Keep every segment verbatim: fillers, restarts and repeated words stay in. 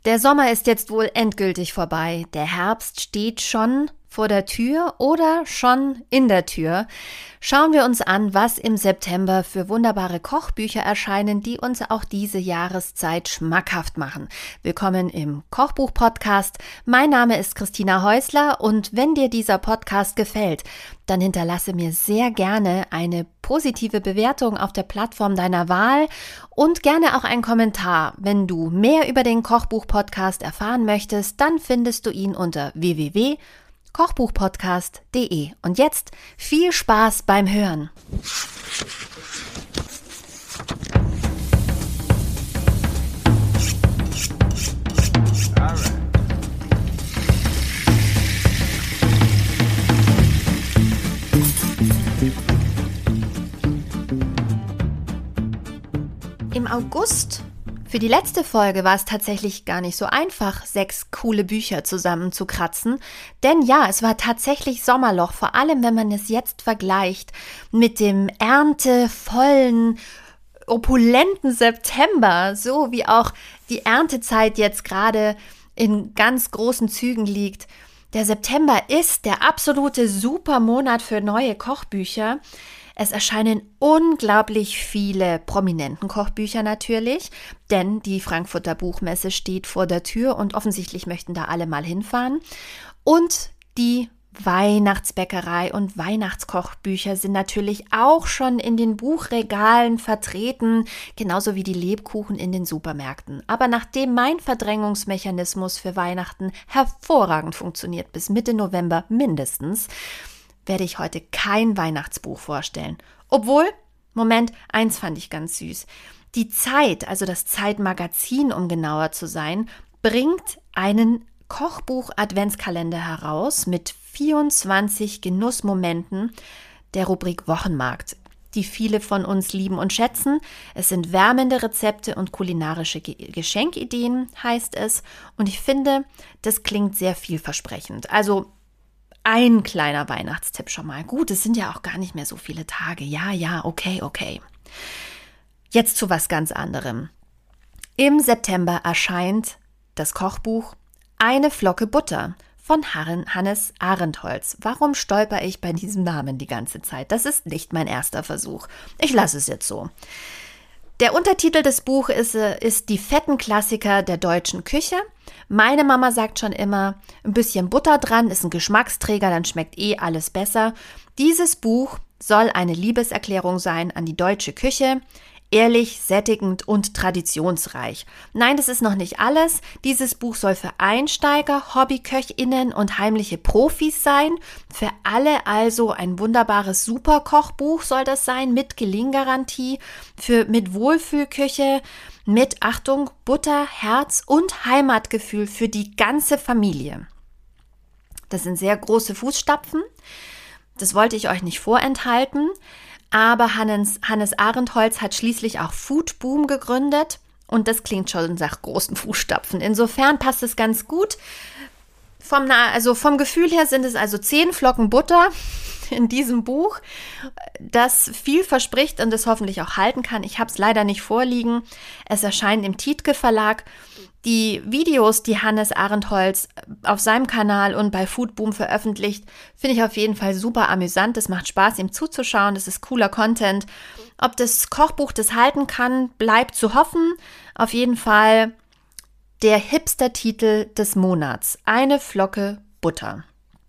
Der Sommer ist jetzt wohl endgültig vorbei. Der Herbst steht schon vor der Tür oder schon in der Tür. Schauen wir uns an, was im September für wunderbare Kochbücher erscheinen, die uns auch diese Jahreszeit schmackhaft machen. Willkommen im Kochbuch-Podcast. Mein Name ist Christina Häusler und wenn dir dieser Podcast gefällt, dann hinterlasse mir sehr gerne eine positive Bewertung auf der Plattform deiner Wahl und gerne auch einen Kommentar. Wenn du mehr über den Kochbuch-Podcast erfahren möchtest, dann findest du ihn unter w w w punkt kochbuchpodcast punkt d e. Und jetzt viel Spaß beim Hören. Im August, für die letzte Folge, war es tatsächlich gar nicht so einfach, sechs coole Bücher zusammenzukratzen. Denn ja, es war tatsächlich Sommerloch, vor allem wenn man es jetzt vergleicht mit dem erntevollen, opulenten September, so wie auch die Erntezeit jetzt gerade in ganz großen Zügen liegt. Der September ist der absolute Supermonat für neue Kochbücher. Es erscheinen unglaublich viele prominenten Kochbücher natürlich, denn die Frankfurter Buchmesse steht vor der Tür und offensichtlich möchten da alle mal hinfahren. Und die Weihnachtsbäckerei und Weihnachtskochbücher sind natürlich auch schon in den Buchregalen vertreten, genauso wie die Lebkuchen in den Supermärkten. Aber nachdem mein Verdrängungsmechanismus für Weihnachten hervorragend funktioniert, bis Mitte November mindestens, werde ich heute kein Weihnachtsbuch vorstellen. Obwohl, Moment, eins fand ich ganz süß. Die Zeit, also das Zeitmagazin, um genauer zu sein, bringt einen Kochbuch-Adventskalender heraus mit vierundzwanzig Genussmomenten der Rubrik Wochenmarkt, die viele von uns lieben und schätzen. Es sind wärmende Rezepte und kulinarische Ge- Geschenkideen, heißt es. Und ich finde, das klingt sehr vielversprechend. Also ein kleiner Weihnachtstipp schon mal. Gut, es sind ja auch gar nicht mehr so viele Tage. Ja, ja, okay, okay. Jetzt zu was ganz anderem. Im September erscheint das Kochbuch Eine Flocke Butter von Hannes Arentholz. Warum stolper ich bei diesem Namen die ganze Zeit? Das ist nicht mein erster Versuch. Ich lasse es jetzt so. Der Untertitel des Buches ist, ist Die fetten Klassiker der deutschen Küche. Meine Mama sagt schon immer, ein bisschen Butter dran ist ein Geschmacksträger, dann schmeckt eh alles besser. Dieses Buch soll eine Liebeserklärung sein an die deutsche Küche. Ehrlich, sättigend und traditionsreich. Nein, das ist noch nicht alles. Dieses Buch soll für Einsteiger, HobbyköchInnen und heimliche Profis sein. Für alle also ein wunderbares Superkochbuch soll das sein, mit Gelinggarantie, für mit Wohlfühlküche, mit, Achtung, Butter, Herz und Heimatgefühl für die ganze Familie. Das sind sehr große Fußstapfen. Das wollte ich euch nicht vorenthalten. Aber Hannes, Hannes Arentholz hat schließlich auch Foodboom gegründet und das klingt schon nach großen Fußstapfen. Insofern passt es ganz gut. Vom, also vom Gefühl her sind es also zehn Flocken Butter in diesem Buch, das viel verspricht und es hoffentlich auch halten kann. Ich habe es leider nicht vorliegen. Es erscheint im Tietke Verlag. Die Videos, die Hannes Arentholz auf seinem Kanal und bei Foodboom veröffentlicht, finde ich auf jeden Fall super amüsant. Es macht Spaß, ihm zuzuschauen. Das ist cooler Content. Ob das Kochbuch das halten kann, bleibt zu hoffen. Auf jeden Fall der Hipster-Titel des Monats. Eine Flocke Butter.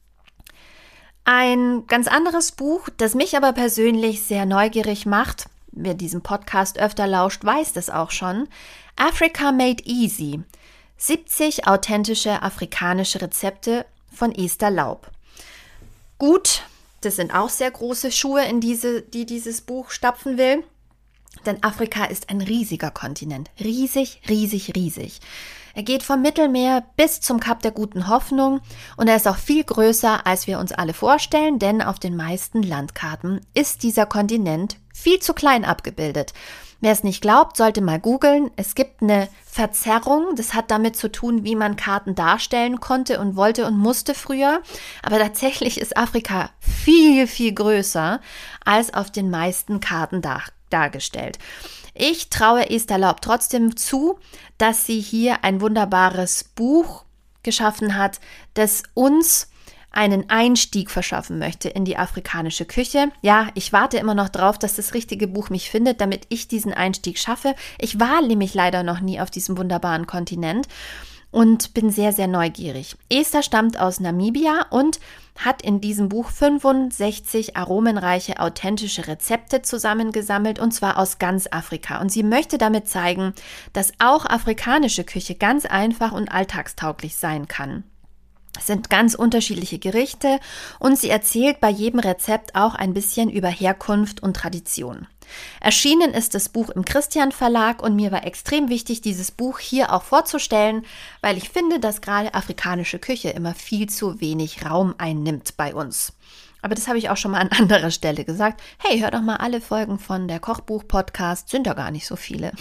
Ein ganz anderes Buch, das mich aber persönlich sehr neugierig macht, wer diesen Podcast öfter lauscht, weiß das auch schon, Africa Made Easy. siebzig authentische afrikanische Rezepte von Esther Laub. Gut, das sind auch sehr große Schuhe, in diese, die dieses Buch stapfen will. Denn Afrika ist ein riesiger Kontinent. Riesig, riesig, riesig. Er geht vom Mittelmeer bis zum Kap der Guten Hoffnung und er ist auch viel größer, als wir uns alle vorstellen, denn auf den meisten Landkarten ist dieser Kontinent viel zu klein abgebildet. Wer es nicht glaubt, sollte mal googeln. Es gibt eine Verzerrung. Das hat damit zu tun, wie man Karten darstellen konnte und wollte und musste früher. Aber tatsächlich ist Afrika viel, viel größer als auf den meisten Karten dar- dargestellt. Ich traue Esther Laub trotzdem zu, dass sie hier ein wunderbares Buch geschaffen hat, das uns einen Einstieg verschaffen möchte in die afrikanische Küche. Ja, ich warte immer noch drauf, dass das richtige Buch mich findet, damit ich diesen Einstieg schaffe. Ich war nämlich leider noch nie auf diesem wunderbaren Kontinent und bin sehr, sehr neugierig. Esther stammt aus Namibia und hat in diesem Buch fünfundsechzig aromenreiche, authentische Rezepte zusammengesammelt, und zwar aus ganz Afrika. Und sie möchte damit zeigen, dass auch afrikanische Küche ganz einfach und alltagstauglich sein kann. Es sind ganz unterschiedliche Gerichte und sie erzählt bei jedem Rezept auch ein bisschen über Herkunft und Tradition. Erschienen ist das Buch im Christian Verlag und mir war extrem wichtig, dieses Buch hier auch vorzustellen, weil ich finde, dass gerade afrikanische Küche immer viel zu wenig Raum einnimmt bei uns. Aber das habe ich auch schon mal an anderer Stelle gesagt. Hey, hör doch mal alle Folgen von der Kochbuch-Podcast, sind da gar nicht so viele.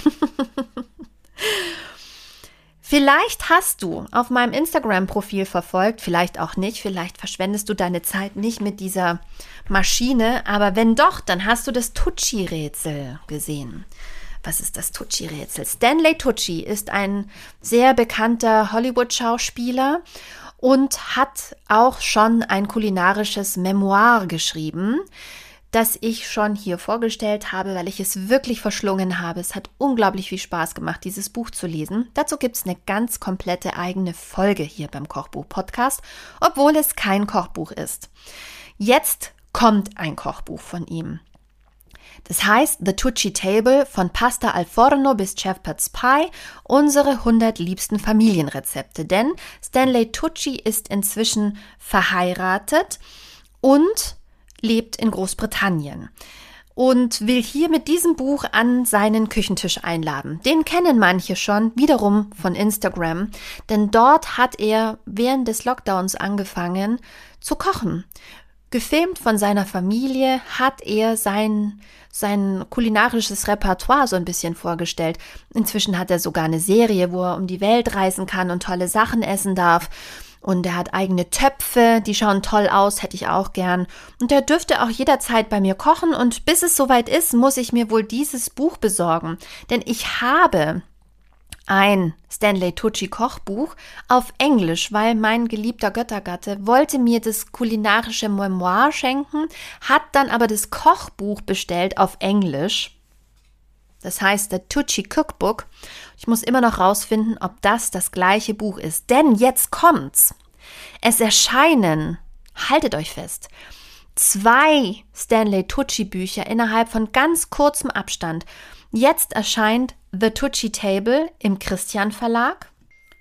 Vielleicht hast du auf meinem Instagram-Profil verfolgt, vielleicht auch nicht, vielleicht verschwendest du deine Zeit nicht mit dieser Maschine, aber wenn doch, dann hast du das Tucci-Rätsel gesehen. Was ist das Tucci-Rätsel? Stanley Tucci ist ein sehr bekannter Hollywood-Schauspieler und hat auch schon ein kulinarisches Memoir geschrieben, das ich schon hier vorgestellt habe, weil ich es wirklich verschlungen habe. Es hat unglaublich viel Spaß gemacht, dieses Buch zu lesen. Dazu gibt es eine ganz komplette eigene Folge hier beim Kochbuch-Podcast, obwohl es kein Kochbuch ist. Jetzt kommt ein Kochbuch von ihm. Das heißt The Tucci Table, von Pasta al Forno bis Shepherd's Pie, unsere hundert liebsten Familienrezepte. Denn Stanley Tucci ist inzwischen verheiratet und lebt in Großbritannien und will hier mit diesem Buch an seinen Küchentisch einladen. Den kennen manche schon, wiederum von Instagram, denn dort hat er während des Lockdowns angefangen zu kochen. Gefilmt von seiner Familie hat er sein, sein kulinarisches Repertoire so ein bisschen vorgestellt. Inzwischen hat er sogar eine Serie, wo er um die Welt reisen kann und tolle Sachen essen darf. Und er hat eigene Töpfe, die schauen toll aus, hätte ich auch gern. Und er dürfte auch jederzeit bei mir kochen. Und bis es soweit ist, muss ich mir wohl dieses Buch besorgen. Denn ich habe ein Stanley Tucci Kochbuch auf Englisch, weil mein geliebter Göttergatte wollte mir das kulinarische Memoir schenken, hat dann aber das Kochbuch bestellt auf Englisch. Das heißt, The Tucci Cookbook. Ich muss immer noch rausfinden, ob das das gleiche Buch ist. Denn jetzt kommt's. Es erscheinen, haltet euch fest, zwei Stanley Tucci Bücher innerhalb von ganz kurzem Abstand. Jetzt erscheint The Tucci Table im Christian Verlag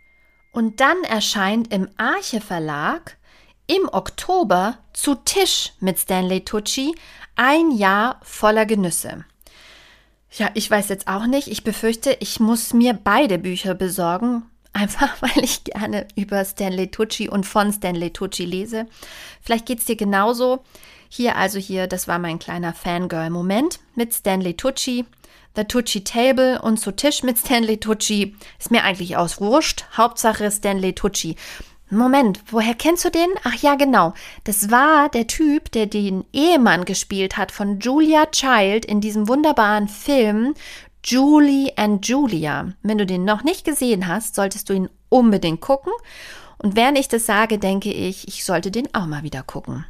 und dann erscheint im Arche Verlag im Oktober Zu Tisch mit Stanley Tucci ein Jahr voller Genüsse. Ja, ich weiß jetzt auch nicht. Ich befürchte, ich muss mir beide Bücher besorgen, einfach weil ich gerne über Stanley Tucci und von Stanley Tucci lese. Vielleicht geht's dir genauso. Hier also hier, das war mein kleiner Fangirl-Moment mit Stanley Tucci, The Tucci Table und Zu Tisch mit Stanley Tucci. Ist mir eigentlich auswurscht. Hauptsache Stanley Tucci. Moment, woher kennst du den? Ach ja, genau. Das war der Typ, der den Ehemann gespielt hat von Julia Child in diesem wunderbaren Film Julie and Julia. Wenn du den noch nicht gesehen hast, solltest du ihn unbedingt gucken. Und während ich das sage, denke ich, ich sollte den auch mal wieder gucken.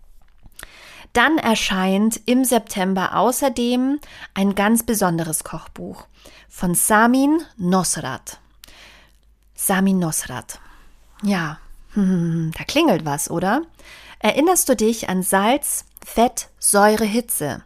Dann erscheint im September außerdem ein ganz besonderes Kochbuch von Samin Nosrat. Samin Nosrat. Ja, hm, da klingelt was, oder? Erinnerst du dich an Salz, Fett, Säure, Hitze?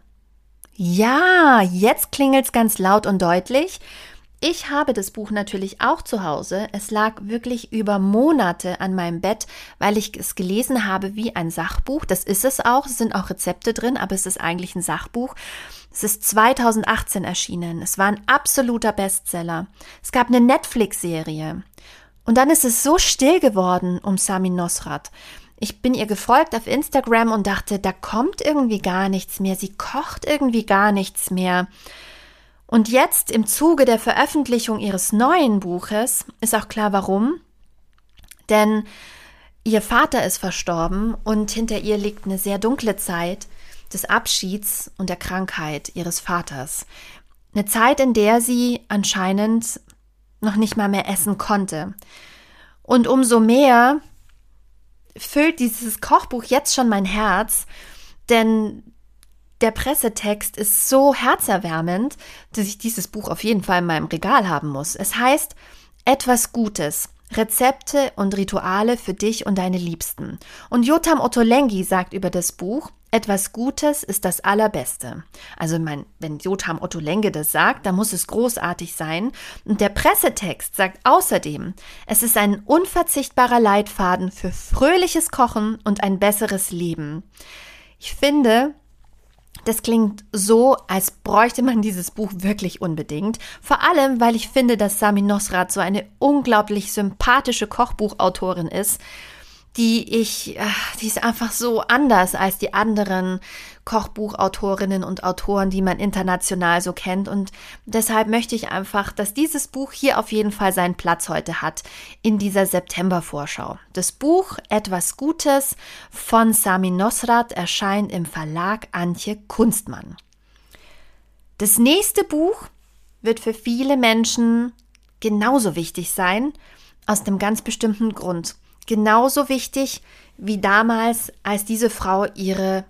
Ja, jetzt klingelt's ganz laut und deutlich. Ich habe das Buch natürlich auch zu Hause. Es lag wirklich über Monate an meinem Bett, weil ich es gelesen habe wie ein Sachbuch. Das ist es auch. Es sind auch Rezepte drin, aber es ist eigentlich ein Sachbuch. Es ist zweitausendachtzehn erschienen. Es war ein absoluter Bestseller. Es gab eine Netflix-Serie. Und dann ist es so still geworden um Samin Nosrat. Ich bin ihr gefolgt auf Instagram und dachte, da kommt irgendwie gar nichts mehr. Sie kocht irgendwie gar nichts mehr. Und jetzt im Zuge der Veröffentlichung ihres neuen Buches ist auch klar, warum. Denn ihr Vater ist verstorben und hinter ihr liegt eine sehr dunkle Zeit des Abschieds und der Krankheit ihres Vaters. Eine Zeit, in der sie anscheinend noch nicht mal mehr essen konnte. Und umso mehr füllt dieses Kochbuch jetzt schon mein Herz, denn der Pressetext ist so herzerwärmend, dass ich dieses Buch auf jeden Fall in meinem Regal haben muss. Es heißt Etwas Gutes, Rezepte und Rituale für dich und deine Liebsten. Und Yotam Ottolenghi sagt über das Buch, etwas Gutes ist das Allerbeste. Also mein, wenn Yotam Ottolenghi das sagt, dann muss es großartig sein. Und der Pressetext sagt außerdem, es ist ein unverzichtbarer Leitfaden für fröhliches Kochen und ein besseres Leben. Ich finde, das klingt so, als bräuchte man dieses Buch wirklich unbedingt. Vor allem, weil ich finde, dass Sami Nosrat so eine unglaublich sympathische Kochbuchautorin ist, die ich, die ist einfach so anders als die anderen Kochbuchautorinnen und Autoren, die man international so kennt. Und deshalb möchte ich einfach, dass dieses Buch hier auf jeden Fall seinen Platz heute hat in dieser September-Vorschau. Das Buch Etwas Gutes von Sami Nosrat erscheint im Verlag Antje Kunstmann. Das nächste Buch wird für viele Menschen genauso wichtig sein, aus einem ganz bestimmten Grund. Genauso wichtig wie damals, als diese Frau ihre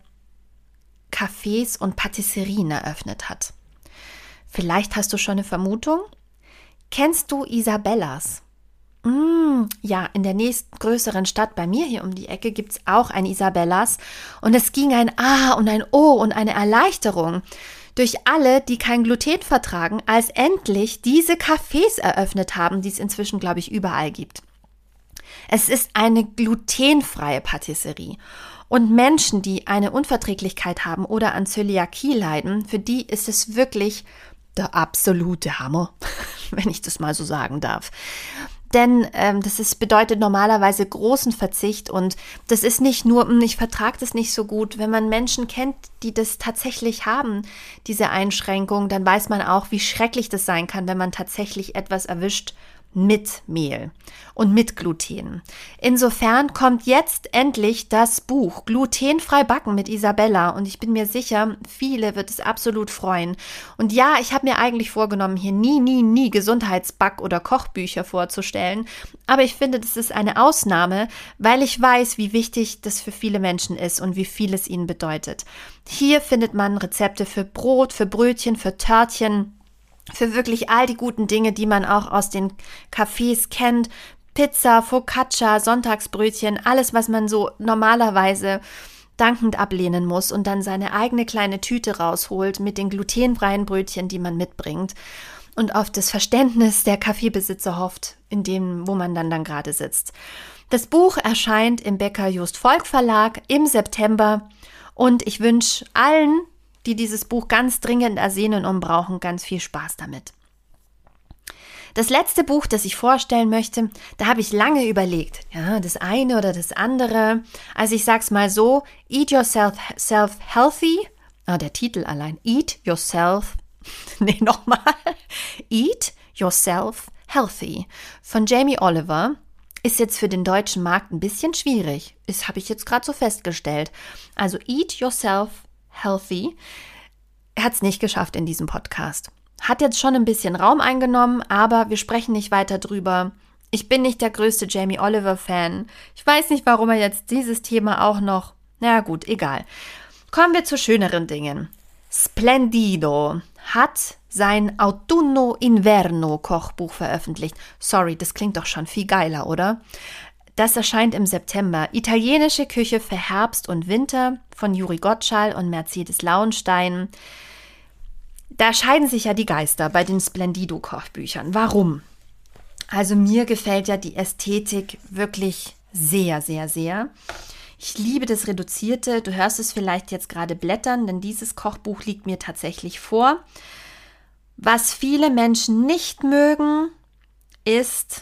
Cafés und Patisserien eröffnet hat. Vielleicht hast du schon eine Vermutung? Kennst du Isabellas? Mm, ja, in der nächsten größeren Stadt bei mir hier um die Ecke gibt es auch ein Isabellas. Und es ging ein A und ein O und eine Erleichterung durch alle, die kein Gluten vertragen, als endlich diese Cafés eröffnet haben, die es inzwischen, glaube ich, überall gibt. Es ist eine glutenfreie Patisserie. Und Menschen, die eine Unverträglichkeit haben oder an Zöliakie leiden, für die ist es wirklich der absolute Hammer, wenn ich das mal so sagen darf. Denn ähm, das ist, bedeutet normalerweise großen Verzicht und das ist nicht nur, ich vertrage das nicht so gut. Wenn man Menschen kennt, die das tatsächlich haben, diese Einschränkung, dann weiß man auch, wie schrecklich das sein kann, wenn man tatsächlich etwas erwischt mit Mehl und mit Gluten. Insofern kommt jetzt endlich das Buch Glutenfrei backen mit Isabella und ich bin mir sicher, viele wird es absolut freuen. Und ja, ich habe mir eigentlich vorgenommen, hier nie, nie, nie Gesundheitsback- oder Kochbücher vorzustellen, aber ich finde, das ist eine Ausnahme, weil ich weiß, wie wichtig das für viele Menschen ist und wie viel es ihnen bedeutet. Hier findet man Rezepte für Brot, für Brötchen, für Törtchen, für wirklich all die guten Dinge, die man auch aus den Cafés kennt. Pizza, Focaccia, Sonntagsbrötchen, alles, was man so normalerweise dankend ablehnen muss und dann seine eigene kleine Tüte rausholt mit den glutenfreien Brötchen, die man mitbringt und auf das Verständnis der Kaffeebesitzer hofft, in dem, wo man dann, dann gerade sitzt. Das Buch erscheint im Becker Just Volk Verlag im September und ich wünsche allen, die dieses Buch ganz dringend ersehnen und brauchen, ganz viel Spaß damit. Das letzte Buch, das ich vorstellen möchte, da habe ich lange überlegt, ja, das eine oder das andere. Also ich sag's mal so, Eat Yourself self Healthy, ah, der Titel allein, Eat Yourself, nee, nochmal, Eat Yourself Healthy von Jamie Oliver, ist jetzt für den deutschen Markt ein bisschen schwierig. Das habe ich jetzt gerade so festgestellt. Also Eat Yourself Healthy. Er hat es nicht geschafft in diesem Podcast. Hat jetzt schon ein bisschen Raum eingenommen, aber wir sprechen nicht weiter drüber. Ich bin nicht der größte Jamie Oliver-Fan. Ich weiß nicht, warum er jetzt dieses Thema auch noch... Na gut, egal. Kommen wir zu schöneren Dingen. Splendido hat sein Autunno-Inverno-Kochbuch veröffentlicht. Sorry, das klingt doch schon viel geiler, oder? Das erscheint im September. Italienische Küche für Herbst und Winter von Juri Gottschall und Mercedes Lauenstein. Da scheiden sich ja die Geister bei den Splendido-Kochbüchern. Warum? Also mir gefällt ja die Ästhetik wirklich sehr, sehr, sehr. Ich liebe das Reduzierte. Du hörst es vielleicht jetzt gerade blättern, denn dieses Kochbuch liegt mir tatsächlich vor. Was viele Menschen nicht mögen, ist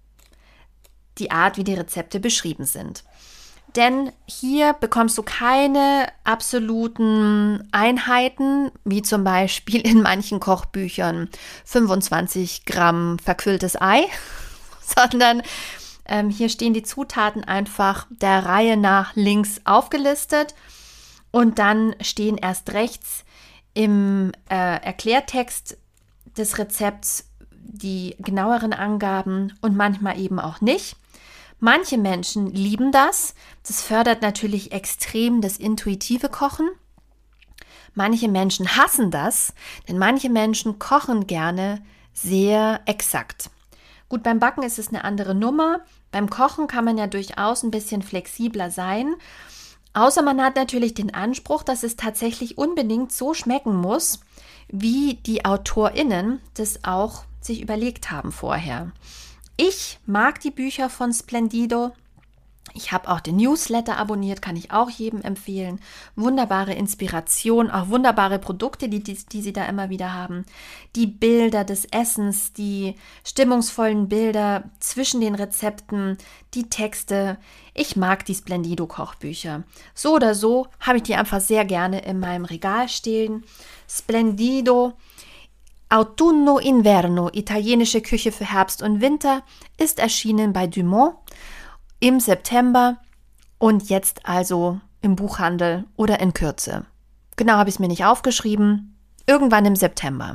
die Art, wie die Rezepte beschrieben sind. Denn hier bekommst du keine absoluten Einheiten, wie zum Beispiel in manchen Kochbüchern fünfundzwanzig Gramm verquilltes Ei, sondern ähm, hier stehen die Zutaten einfach der Reihe nach links aufgelistet und dann stehen erst rechts im äh, Erklärtext des Rezepts die genaueren Angaben und manchmal eben auch nicht. Manche Menschen lieben das. Das fördert natürlich extrem das intuitive Kochen. Manche Menschen hassen das, denn manche Menschen kochen gerne sehr exakt. Gut, beim Backen ist es eine andere Nummer. Beim Kochen kann man ja durchaus ein bisschen flexibler sein. Außer man hat natürlich den Anspruch, dass es tatsächlich unbedingt so schmecken muss, wie die AutorInnen das auch sich überlegt haben vorher. Ich mag die Bücher von Splendido. Ich habe auch den Newsletter abonniert, kann ich auch jedem empfehlen. Wunderbare Inspiration, auch wunderbare Produkte, die, die, die sie da immer wieder haben. Die Bilder des Essens, die stimmungsvollen Bilder zwischen den Rezepten, die Texte. Ich mag die Splendido-Kochbücher. So oder so habe ich die einfach sehr gerne in meinem Regal stehen. Splendido Autunno Inverno, italienische Küche für Herbst und Winter, ist erschienen bei Dumont im September und jetzt also im Buchhandel oder in Kürze. Genau habe ich es mir nicht aufgeschrieben. Irgendwann im September.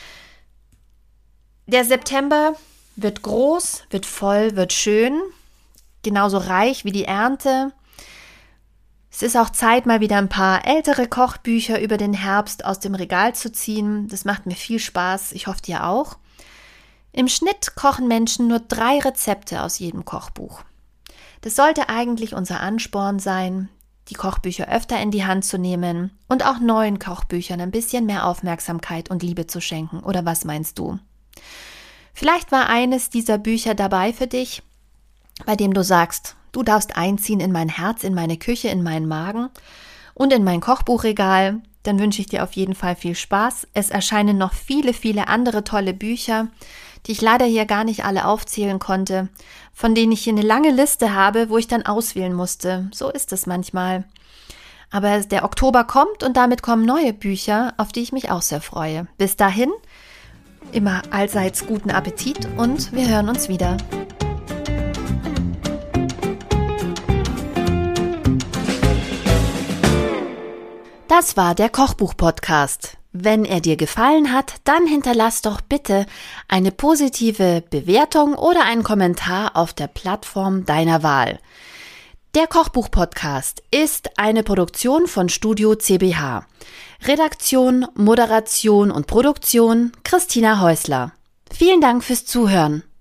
Der September wird groß, wird voll, wird schön, genauso reich wie die Ernte. Es ist auch Zeit, mal wieder ein paar ältere Kochbücher über den Herbst aus dem Regal zu ziehen. Das macht mir viel Spaß, ich hoffe dir auch. Im Schnitt kochen Menschen nur drei Rezepte aus jedem Kochbuch. Das sollte eigentlich unser Ansporn sein, die Kochbücher öfter in die Hand zu nehmen und auch neuen Kochbüchern ein bisschen mehr Aufmerksamkeit und Liebe zu schenken. Oder was meinst du? Vielleicht war eines dieser Bücher dabei für dich, bei dem du sagst, du darfst einziehen in mein Herz, in meine Küche, in meinen Magen und in mein Kochbuchregal. Dann wünsche ich dir auf jeden Fall viel Spaß. Es erscheinen noch viele, viele andere tolle Bücher, die ich leider hier gar nicht alle aufzählen konnte, von denen ich hier eine lange Liste habe, wo ich dann auswählen musste. So ist es manchmal. Aber der Oktober kommt und damit kommen neue Bücher, auf die ich mich auch sehr freue. Bis dahin, immer allseits guten Appetit und wir hören uns wieder. Das war der Kochbuch-Podcast. Wenn er dir gefallen hat, dann hinterlass doch bitte eine positive Bewertung oder einen Kommentar auf der Plattform deiner Wahl. Der Kochbuch-Podcast ist eine Produktion von Studio C B H. Redaktion, Moderation und Produktion Christina Häusler. Vielen Dank fürs Zuhören.